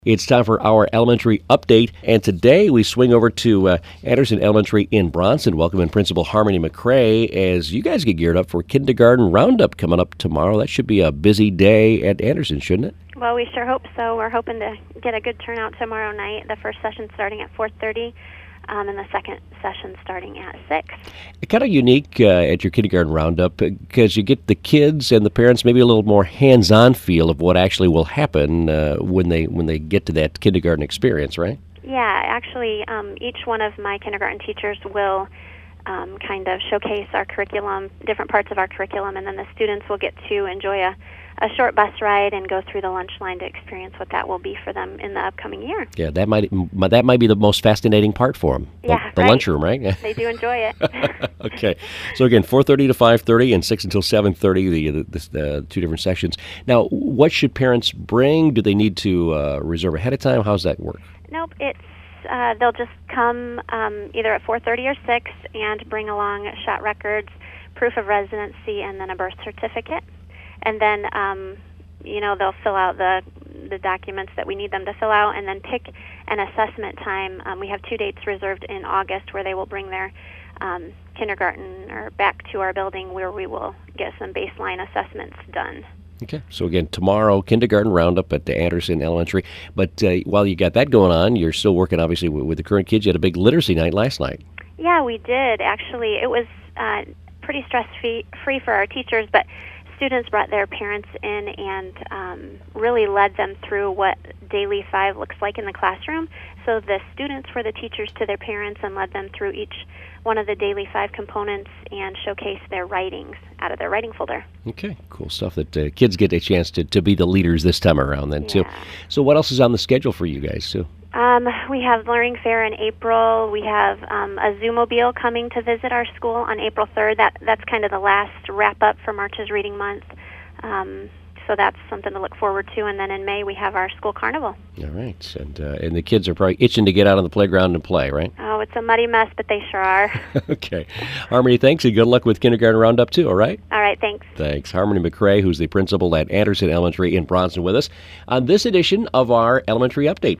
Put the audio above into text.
It's time for our elementary update, and today we swing over to Anderson Elementary in Bronson. Welcome in Principal Harmony McCray as you guys get geared up for Kindergarten Roundup coming up tomorrow. That should be a busy day at Anderson, shouldn't it? Well, we sure hope so. We're hoping to get a good turnout tomorrow night. The first session starting at 4:30. And the second session starting at 6. It's kind of unique at your Kindergarten Roundup because you get the kids and the parents maybe a little more hands-on feel of what actually will happen when they get to that kindergarten experience, right? Yeah, actually, each one of my kindergarten teachers will kind of showcase our curriculum, different parts of our curriculum, and then the students will get to enjoy a short bus ride and go through the lunch line to experience what that will be for them in the upcoming year. Yeah, that might be the most fascinating part for them. The lunchroom, right? They do enjoy it. Okay, so again, 4:30 to 5:30 and 6 until 7:30, the two different sections. Now, what should parents bring? Do they need to reserve ahead of time? How does that work? Nope, they'll just come either at 4:30 or 6 and bring along shot records, proof of residency, and then a birth certificate. And then, they'll fill out the documents that we need them to fill out and then pick an assessment time. We have 2 dates reserved in August where they will bring their kindergarten or back to our building where we will get some baseline assessments done. Okay, so again, tomorrow, Kindergarten Roundup at the Anderson Elementary. But while you got that going on, you're still working, obviously, with the current kids. You had a big literacy night last night. Yeah, we did. Actually, it was pretty stress-free for our teachers, but students brought their parents in and really led them through what Daily 5 looks like in the classroom. So the students were the teachers to their parents and led them through each one of the Daily 5 components and showcased their writings out of their writing folder. Okay, cool stuff that kids get a chance to be the leaders this time around then, too. So what else is on the schedule for you guys, too? We have Learning Fair in April. We have a Zoomobile coming to visit our school on April 3rd. That's kind of the last wrap-up for March's Reading Month. So that's something to look forward to. And then in May, we have our school carnival. All right. And the kids are probably itching to get out on the playground and play, right? Oh, it's a muddy mess, but they sure are. Okay. Harmony, thanks, and good luck with Kindergarten Roundup, too, all right? All right, thanks. Thanks. Harmony McCray, who's the principal at Anderson Elementary in Bronson, with us on this edition of our Elementary Update.